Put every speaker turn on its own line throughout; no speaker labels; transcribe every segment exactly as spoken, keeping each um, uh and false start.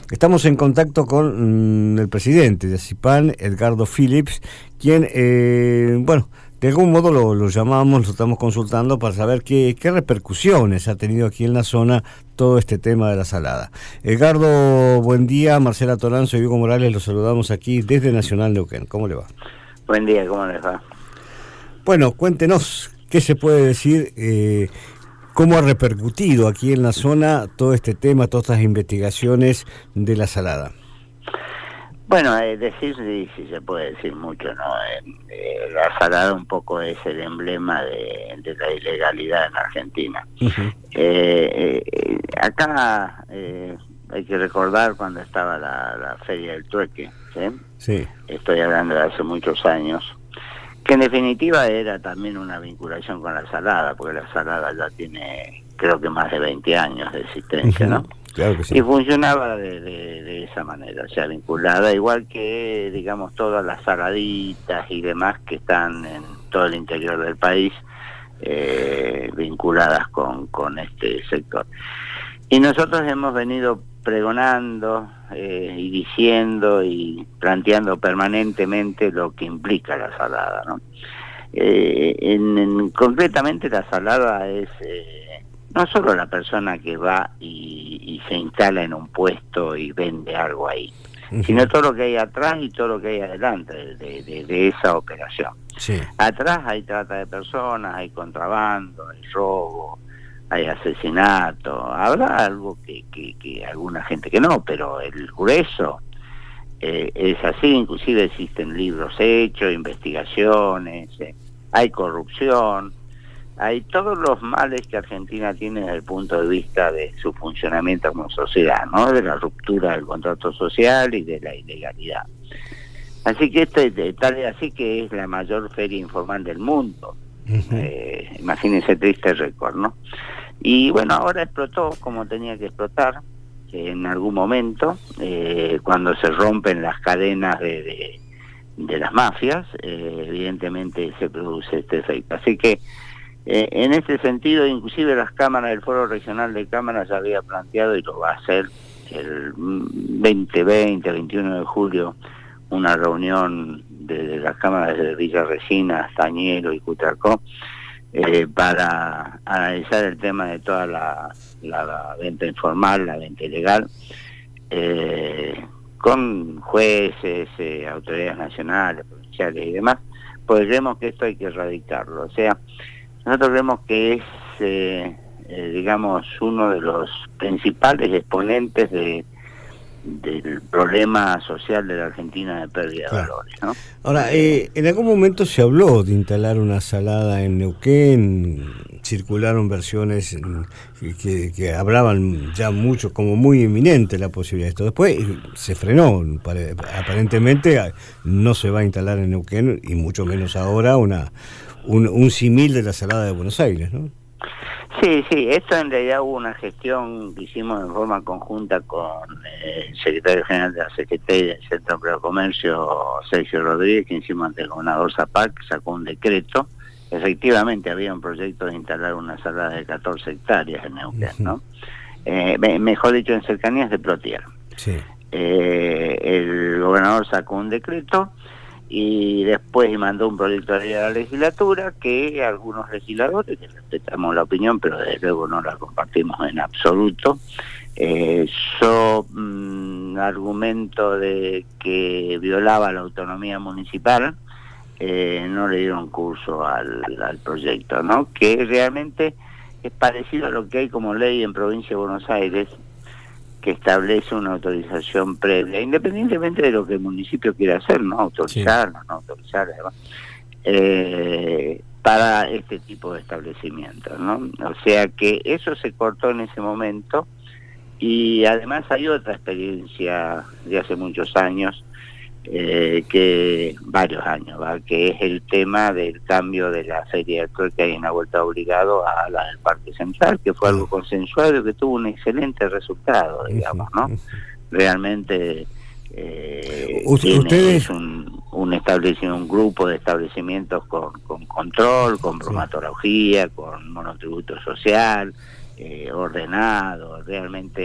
Estamos en contacto con mmm, el presidente de ACIPAN, Edgardo Phillips, quien, eh, bueno, de algún modo lo, lo llamamos, lo estamos consultando para saber qué, qué repercusiones ha tenido aquí en la zona todo este tema de la salada. Edgardo, buen día. Marcela Toranzo y Hugo Morales, los saludamos aquí desde Nacional Neuquén. ¿Cómo le va?
Buen día, ¿cómo les va?
Bueno, cuéntenos, ¿qué se puede decir? Eh, ¿Cómo ha repercutido aquí en la zona todo este tema, todas estas investigaciones de la salada?
Bueno, eh, decir sí, sí se puede decir mucho, ¿no? Eh, eh, la salada un poco es el emblema de, de la ilegalidad en Argentina. Uh-huh. eh, eh, acá eh, hay que recordar cuando estaba la, la Feria del Trueque, ¿sí? Sí. Estoy hablando de hace muchos años, que en definitiva era también una vinculación con la salada, porque la salada ya tiene, creo que más de veinte años de existencia, ¿no?
Claro que sí.
Y funcionaba de, de, de esa manera, o sea, vinculada, igual que, digamos, todas las saladitas y demás que están en todo el interior del país, eh, vinculadas con, con este sector. Y nosotros hemos venido pregonando eh, y diciendo y planteando permanentemente lo que implica la salada, ¿no? Eh, en, en, concretamente la salada es eh, no solo la persona que va y, y se instala en un puesto y vende algo ahí, uh-huh. sino todo lo que hay atrás y todo lo que hay adelante de, de, de esa operación. Sí. Atrás hay trata de personas, hay contrabando, hay robo, hay asesinato, habrá algo que, que, que alguna gente que no, pero el grueso eh, es así. Inclusive existen libros hechos, investigaciones, eh, hay corrupción, hay todos los males que Argentina tiene desde el punto de vista de su funcionamiento como sociedad, ¿no? De la ruptura del contrato social y de la ilegalidad. Así que este tal es así que es la mayor feria informal del mundo. Uh-huh. Eh, imagínense triste récord, ¿no? Y bueno, ahora explotó como tenía que explotar eh, en algún momento, eh, cuando se rompen las cadenas de, de, de las mafias, eh, evidentemente se produce este efecto. Así que eh, en este sentido, inclusive las cámaras del Foro Regional de Cámaras ya había planteado, y lo va a hacer el veinte, veinte, veintiuno de julio, una reunión de, de las cámaras de Villa Resina, Stañero y Cutralcó, eh, para analizar el tema de toda la, la, la venta informal, la venta ilegal, eh, con jueces, eh, autoridades nacionales, provinciales y demás, pues creemos que esto hay que erradicarlo. O sea, nosotros creemos que es, eh, eh, digamos, uno de los principales exponentes de del problema social de la Argentina de pérdida claro. de valores, ¿no?
Ahora, eh, en algún momento se habló de instalar una salada en Neuquén, circularon versiones que, que hablaban ya mucho, como muy inminente la posibilidad de esto. Después se frenó, aparentemente no se va a instalar en Neuquén, y mucho menos ahora una un, un símil de la salada de Buenos Aires, ¿no?
Sí, sí, esto en realidad hubo una gestión que hicimos en forma conjunta con eh, el secretario general de la C G T y del Centro de Comercio, Sergio Rodríguez, que encima ante el gobernador Zapac sacó un decreto. Efectivamente había un proyecto de instalar una salada de catorce hectáreas en Neuquén, ¿no? Eh, mejor dicho, en cercanías de Plotier. Sí. Eh, el gobernador sacó un decreto y después mandó un proyecto de ley a la legislatura que algunos legisladores, que respetamos la opinión, pero desde luego no la compartimos en absoluto, eh, yo mmm, argumento de que violaba la autonomía municipal, eh, no le dieron curso al, al proyecto, ¿no? Que realmente es parecido a lo que hay como ley en Provincia de Buenos Aires, que establece una autorización previa, independientemente de lo que el municipio quiera hacer, ¿no? Autorizar, sí. no, no autorizar, además, eh, para este tipo de establecimientos, ¿no? O sea que eso se cortó en ese momento, y además hay otra experiencia de hace muchos años, eh, que varios años, ¿va? Que es el tema del cambio de la feria del trueque que hay en la vuelta obligado a la del Parque Central, que fue algo consensuado y que tuvo un excelente resultado, digamos, ¿no? Realmente eh,
¿Ustedes?
Es un, un establecimiento, un grupo de establecimientos con, con control, con bromatología, con monotributo social, eh, ordenado, realmente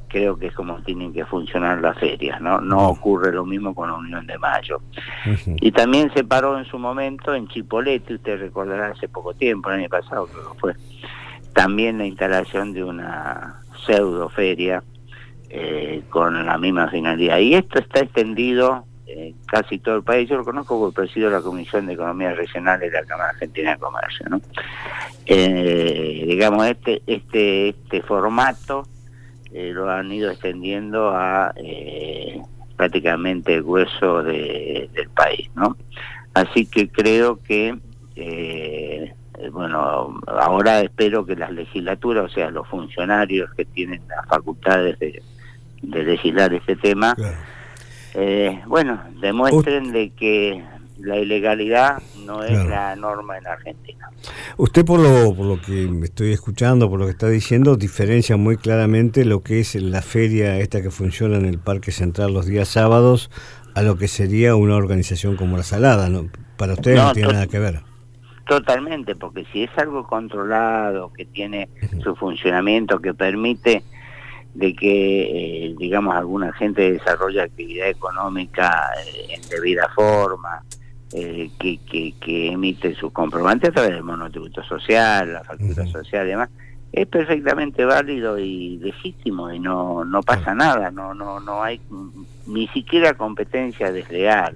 creo que es como tienen que funcionar las ferias, ¿no? No ocurre lo mismo con la Unión de Mayo. Uh-huh. Y también se paró en su momento en Chipolete, usted recordará hace poco tiempo, el año pasado creo que fue, también la instalación de una pseudo feria eh, con la misma finalidad. Y esto está extendido en casi todo el país. Yo lo conozco porque presido la Comisión de Economía Regional de la Cámara Argentina de Comercio, ¿no? Eh, digamos, este, este, este formato eh, lo han ido extendiendo a eh, prácticamente el grueso de, del país, ¿no? Así que creo que eh, bueno, ahora espero que las legislaturas, o sea, los funcionarios que tienen las facultades de, de legislar este tema, claro. eh, bueno, demuestren de que la ilegalidad no es claro. la norma en Argentina.
Usted, por lo, por lo que me estoy escuchando, por lo que está diciendo, diferencia muy claramente lo que es la feria esta que funciona en el Parque Central los días sábados a lo que sería una organización como La Salada, ¿no? Para ustedes no, no tiene nada que ver.
Totalmente, porque si es algo controlado, que tiene uh-huh. su funcionamiento, que permite de que, eh, digamos, alguna gente desarrolle actividad económica eh, en debida forma, eh, que, que, que emite sus comprobantes a través del monotributo social, la factura uh-huh. social y demás, es perfectamente válido y legítimo y no no pasa uh-huh. nada, no no no hay ni siquiera competencia desleal.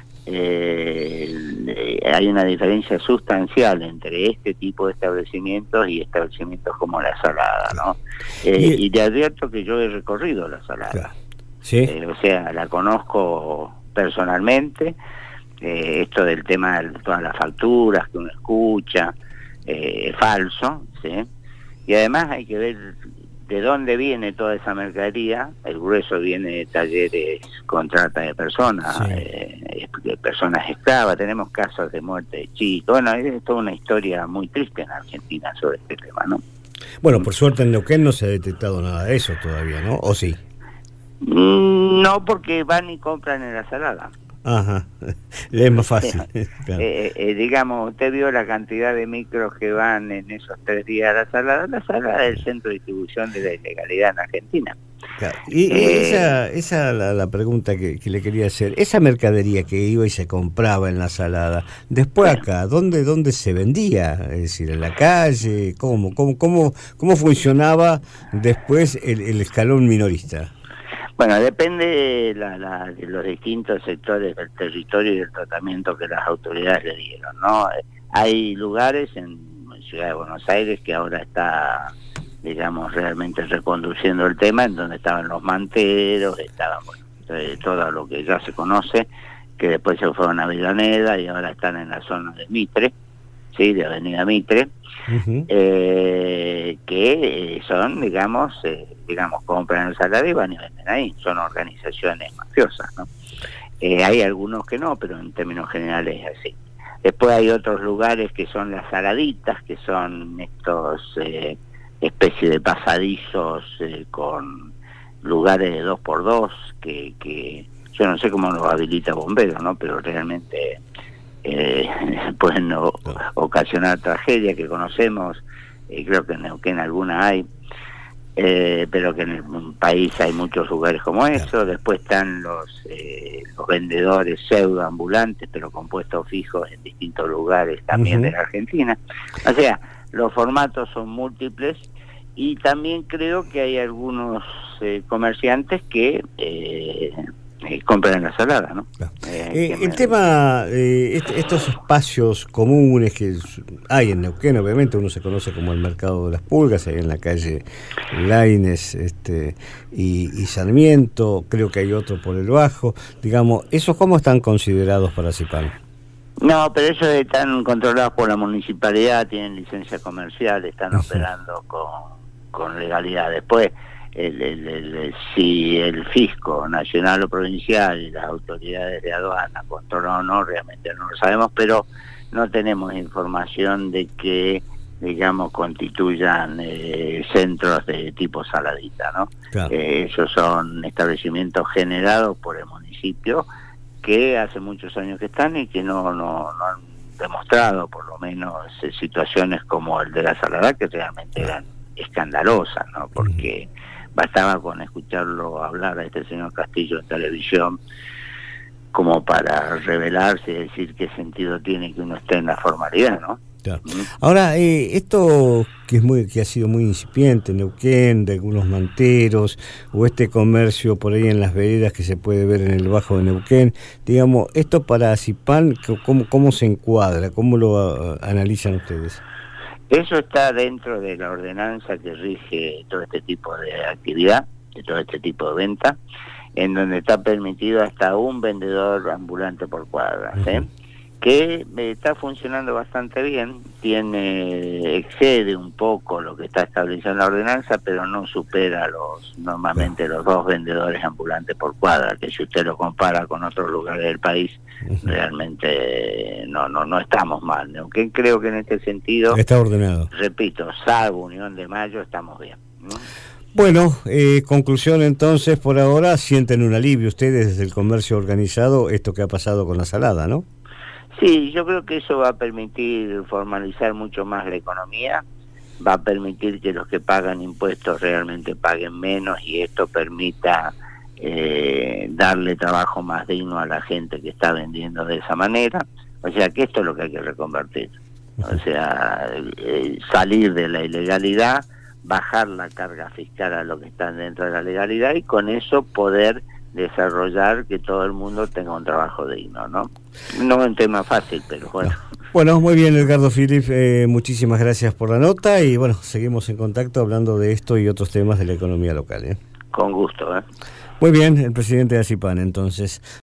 Eh, hay una diferencia sustancial entre este tipo de establecimientos y establecimientos como La Salada, ¿no? Eh, y, y te advierto que yo he recorrido La Salada, claro. ¿Sí? eh, o sea, la conozco personalmente. Eh, esto del tema de todas las facturas que uno escucha eh, es falso, ¿sí? Y además hay que ver de dónde viene toda esa mercadería. El grueso viene de talleres con trata de personas, sí. eh, de personas esclavas. Tenemos casos de muerte de chicos. Bueno, es toda una historia muy triste en Argentina sobre este tema, ¿no?
Bueno, por suerte en Neuquén no se ha detectado nada de eso todavía, ¿no? ¿O sí?
Mm, no, porque van y compran en La Salada.
Ajá, es más fácil.
Claro. eh, eh, digamos, usted vio la cantidad de micros que van en esos tres días a La Salada. La Salada es el centro de distribución de la ilegalidad en Argentina.
Claro. Y eh, esa esa la, la pregunta que, que le quería hacer, esa mercadería que iba y se compraba en La Salada, después bueno. acá, ¿dónde dónde se vendía? Es decir, en la calle, ¿cómo cómo cómo cómo funcionaba después el, el escalón minorista?
Bueno, depende de, la, la, de los distintos sectores del territorio y del tratamiento que las autoridades le dieron, ¿no? Hay lugares en Ciudad de Buenos Aires que ahora está, digamos, realmente reconduciendo el tema, en donde estaban los manteros, estaban, bueno, todo lo que ya se conoce, que después se fueron a Avellaneda y ahora están en la zona de Mitre, ¿sí? De Avenida Mitre, uh-huh. eh, que son, digamos, eh, digamos, compran el salario y van y venden ahí. Son organizaciones mafiosas, ¿no? Eh, hay algunos que no, pero en términos generales es así. Después hay otros lugares que son las saladitas, que son estos eh, especies de pasadizos eh, con lugares de dos por dos, que, que yo no sé cómo los habilita bomberos, ¿no? Pero realmente eh, pueden o, ocasionar tragedias que conocemos, eh, creo que en Neuquén alguna hay. Eh, pero que en el país hay muchos lugares como eso. Después están los eh, los vendedores pseudo ambulantes, pero con puestos fijos en distintos lugares también uh-huh. de la Argentina. O sea, los formatos son múltiples y también creo que hay algunos eh, comerciantes que eh, eh, compran en La Salada, ¿no?
Claro. Eh, eh, el me... tema, eh, est- estos espacios comunes que hay en Neuquén, obviamente uno se conoce como el Mercado de las Pulgas, ahí en la calle Laínez este, y, y Sarmiento, creo que hay otro por el Bajo, digamos, ¿esos cómo están considerados para CIPAN?
No, pero ellos están controlados por la municipalidad, tienen licencia comercial, están uh-huh. operando con, con legalidad. Después, El, el, el, el, si el fisco nacional o provincial y las autoridades de aduana controlan o no, realmente no lo sabemos, pero no tenemos información de que, digamos, constituyan eh, centros de tipo saladita, ¿no? Claro. Eh, esos son establecimientos generados por el municipio que hace muchos años que están y que no, no, no han demostrado, por lo menos, eh, situaciones como el de La Salada, que realmente eran escandalosas, ¿no? Porque... Uh-huh. bastaba con escucharlo hablar a este señor Castillo en televisión como para revelarse y decir qué sentido tiene que uno esté en la formalidad, ¿no?
Claro. Ahora, eh, esto que es muy que ha sido muy incipiente, Neuquén, de algunos manteros, o este comercio por ahí en las veredas que se puede ver en el Bajo de Neuquén, digamos, esto para Azipán, ¿cómo, cómo se encuadra? ¿Cómo lo uh, analizan ustedes?
Eso está dentro de la ordenanza que rige todo este tipo de actividad, de todo este tipo de venta, en donde está permitido hasta un vendedor ambulante por cuadra, ¿sí? Uh-huh. Que eh, está funcionando bastante bien, tiene excede un poco lo que está establecido en la ordenanza, pero no supera los normalmente los dos vendedores ambulantes por cuadra, que si usted lo compara con otros lugares del país, uh-huh. realmente no no no estamos mal, ¿no? Que creo que en este sentido
está ordenado.
Repito, salvo Unión de Mayo, estamos bien, ¿no?
Bueno, eh, conclusión entonces, por ahora sienten un alivio ustedes desde el comercio organizado, esto que ha pasado con la salada, ¿no?
Sí, yo creo que eso va a permitir formalizar mucho más la economía, va a permitir que los que pagan impuestos realmente paguen menos y esto permita eh, darle trabajo más digno a la gente que está vendiendo de esa manera. O sea que esto es lo que hay que reconvertir. O sea, eh, salir de la ilegalidad, bajar la carga fiscal a lo que están dentro de la legalidad y con eso poder desarrollar que todo el mundo tenga un trabajo digno, ¿no? No es un tema fácil, pero bueno.
Bueno, muy bien, Edgardo Philip, eh, muchísimas gracias por la nota y bueno, seguimos en contacto hablando de esto y otros temas de la economía local, ¿eh?
Con gusto, ¿eh?
Muy bien, el presidente de Azipán, entonces.